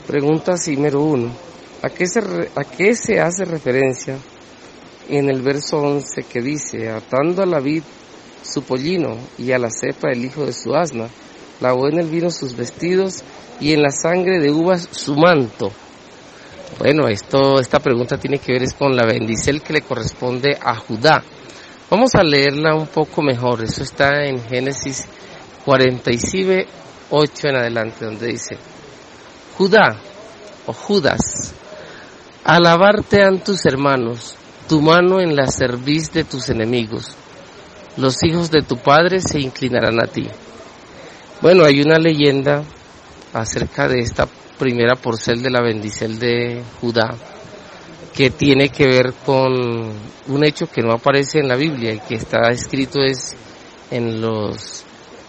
Pregunta así, número 1. ¿A qué se hace referencia en el verso 11 que dice: atando a la vid su pollino y a la cepa el hijo de su asna, lavó en el vino sus vestidos y en la sangre de uvas su manto? Bueno, esta pregunta tiene que ver es con la bendicel que le corresponde a Judá. Vamos a leerla un poco mejor. Eso está en Génesis 47, 8 en adelante, donde dice: Judá, o Judas, alabarte han tus hermanos, tu mano en la cerviz de tus enemigos. Los hijos de tu padre se inclinarán a ti. Bueno, hay una leyenda acerca de esta primera porcel de la bendicel de Judá, que tiene que ver con un hecho que no aparece en la Biblia y que está escrito es en los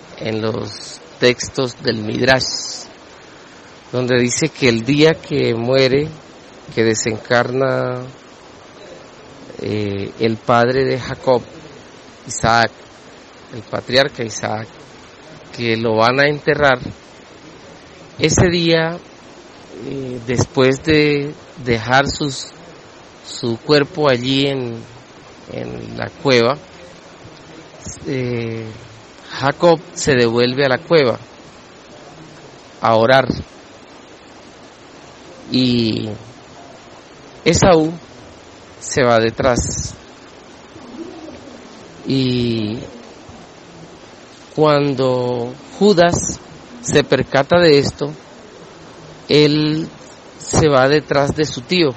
textos del Midrash, donde dice que el día que muere, que desencarna el padre de Jacob, Isaac, el patriarca Isaac, que lo van a enterrar, ese día, después de dejar su cuerpo allí en la cueva, Jacob se devuelve a la cueva a orar, y Esaú se va detrás, y cuando Judas se percata de esto, él se va detrás de su tío,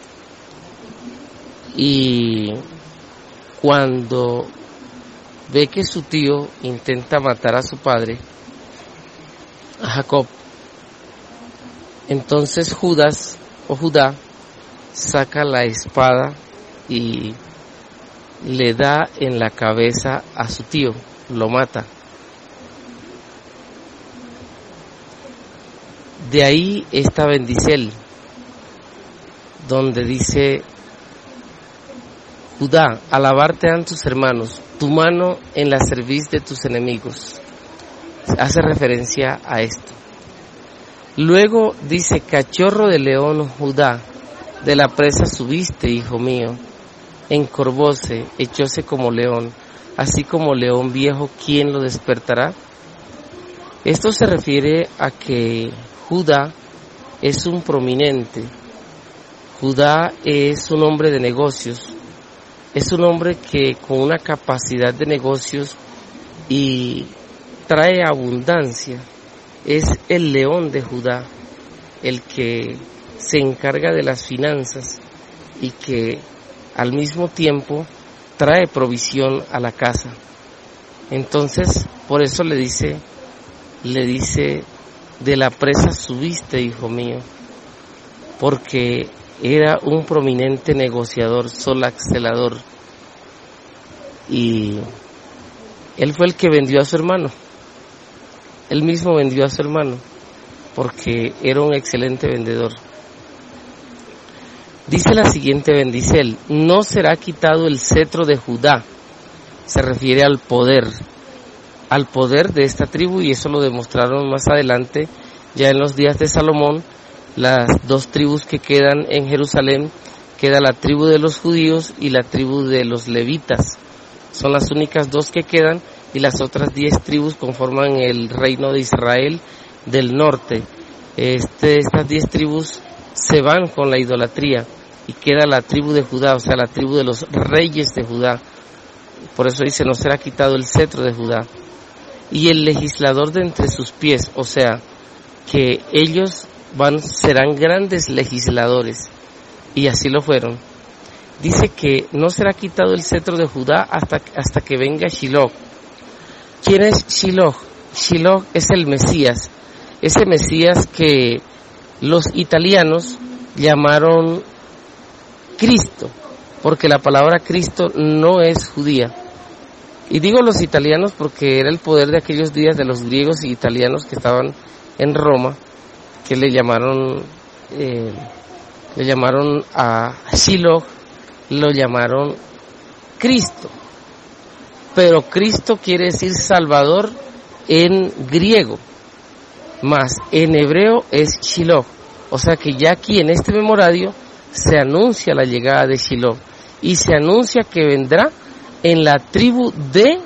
y cuando ve que su tío intenta matar a su padre, a Jacob, entonces Judas o Judá saca la espada y le da en la cabeza a su tío, lo mata. De ahí esta bendicel, donde dice: Judá, alabarte han tus hermanos, tu mano en la cerviz de tus enemigos. Hace referencia a esto. Luego dice: cachorro de león, Judá, de la presa subiste, hijo mío, encorvóse, echóse como león, así como león viejo, ¿quién lo despertará? Esto se refiere a que Judá es un prominente. Judá es un hombre de negocios, es un hombre que con una capacidad de negocios y trae abundancia. Es el león de Judá, el que se encarga de las finanzas y que al mismo tiempo trae provisión a la casa. Entonces, por eso le dice, de la presa subiste, hijo mío, porque era un prominente negociador, solacelador, y él fue el que vendió a su hermano. Él mismo vendió a su hermano, porque era un excelente vendedor. Dice la siguiente bendicel: no será quitado el cetro de Judá. Se refiere al poder de esta tribu, y eso lo demostraron más adelante, ya en los días de Salomón. Las dos tribus que quedan en Jerusalén, queda la tribu de los judíos y la tribu de los levitas. Son las únicas dos que quedan, y las otras 10 tribus conforman el reino de Israel del norte. Estas 10 tribus se van con la idolatría, y queda la tribu de Judá, o sea, la tribu de los reyes de Judá. Por eso dice: no será quitado el cetro de Judá. Y el legislador de entre sus pies, o sea, que ellos serán grandes legisladores, y así lo fueron. Dice que no será quitado el cetro de Judá hasta que venga Shiloh. ¿Quién es Shiloh? Shiloh es el Mesías, ese Mesías que los italianos llamaron Cristo, porque la palabra Cristo no es judía. Y digo los italianos porque era el poder de aquellos días de los griegos y italianos que estaban en Roma, que le llamaron a Shiloh, lo llamaron Cristo. Pero Cristo quiere decir Salvador en griego, más en hebreo es Shiloh. O sea que ya aquí en este memorario se anuncia la llegada de Shiloh y se anuncia que vendrá en la tribu de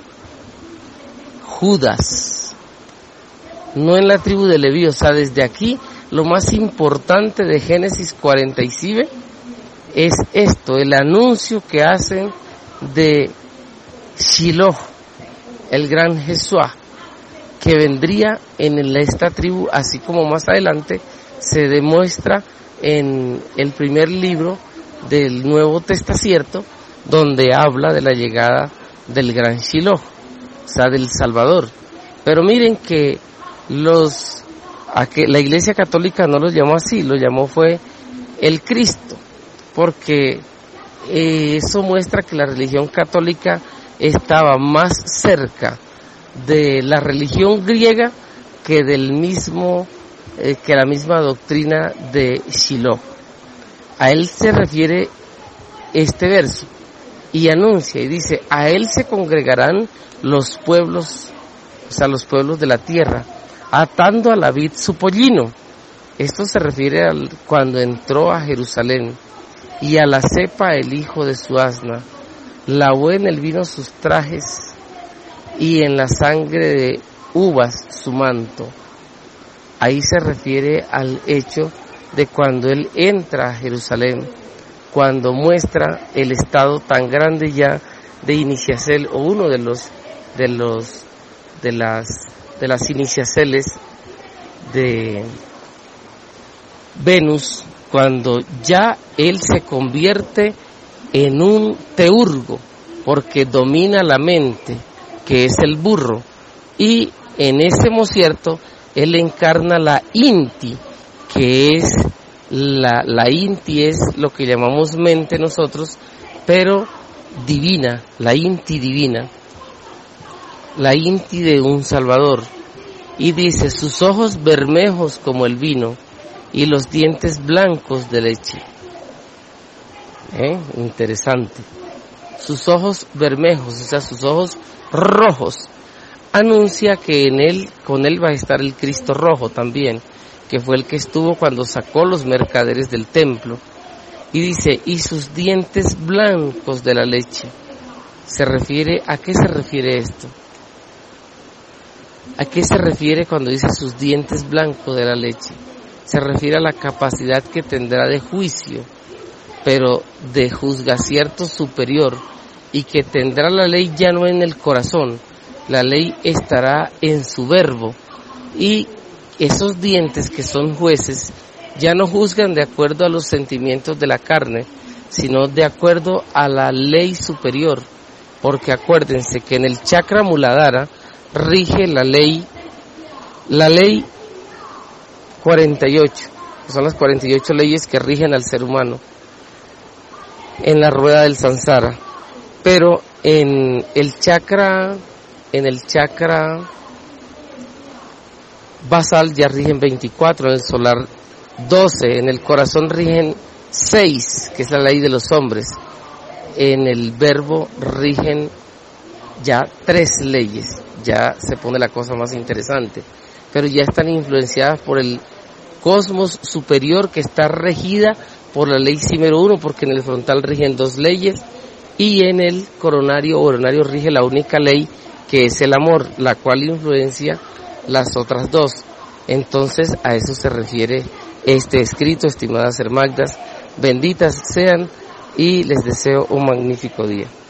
Judas, no en la tribu de Leví. O sea, desde aquí lo más importante de Génesis 47 es esto, el anuncio que hacen de Shiloh, el gran Jesuá, que vendría en esta tribu, así como más adelante se demuestra en el primer libro del Nuevo Testamento, donde habla de la llegada del gran Shiloh, o sea, del Salvador. Pero miren que la Iglesia Católica no lo llamó así, lo llamó fue el Cristo, porque eso muestra que la religión católica estaba más cerca de la religión griega que del mismo que la misma doctrina de Shiloh. A él se refiere este verso y anuncia y dice: a él se congregarán los pueblos, o sea, los pueblos de la tierra, atando a la vid su pollino. Esto se refiere a cuando entró a Jerusalén, y a la cepa el hijo de su asna, lavó en el vino sus trajes, y en la sangre de uvas su manto. Ahí se refiere al hecho de cuando él entra a Jerusalén, cuando muestra el estado tan grande ya de iniciacel, o uno de las iniciaceles de Venus, cuando ya él se convierte en un teurgo, porque domina la mente, que es el burro, y en ese mocierto él encarna la Inti, que es la Inti es lo que llamamos mente nosotros, pero divina, la Inti divina, la Inti de un Salvador. Y dice: sus ojos bermejos como el vino y los dientes blancos de leche. Interesante. Sus ojos bermejos, o sea, sus ojos rojos, anuncia que con él va a estar el Cristo rojo también, que fue el que estuvo cuando sacó los mercaderes del templo. Y dice: y sus dientes blancos de la leche. ¿A qué se refiere esto? ¿A qué se refiere cuando dice sus dientes blancos de la leche? Se refiere a la capacidad que tendrá de juicio, pero de juzgacierto superior, y que tendrá la ley ya no en el corazón, la ley estará en su verbo, y esos dientes que son jueces ya no juzgan de acuerdo a los sentimientos de la carne, sino de acuerdo a la ley superior, porque acuérdense que en el chakra Muladhara rige la ley 48, que son las 48 leyes que rigen al ser humano en la rueda del samsara. Pero en el chakra basal ya rigen 24, en el solar 12, en el corazón rigen 6, que es la ley de los hombres. En el verbo rigen ya 3 leyes, ya se pone la cosa más interesante, pero ya están influenciadas por el cosmos superior, que está regida por la ley Símero 1, porque en el frontal rigen 2 leyes, y en el coronario rige la única ley, que es el amor, la cual influencia las otras 2. Entonces a eso se refiere este escrito, estimadas hermagdas. Benditas sean y les deseo un magnífico día.